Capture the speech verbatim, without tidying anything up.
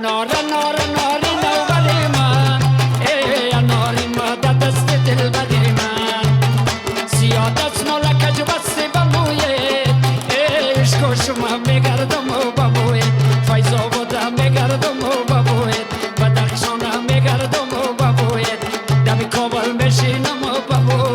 انار انار اناری نوبری من ای اناری ما در دست دل بری من سیاه دست مالکج بسته بمویت عشق و شما میگردم و بمویت فیض آباده میگردم و بمویت بدخشانه میگردم و بمویت دم کابل میشینم و بمویت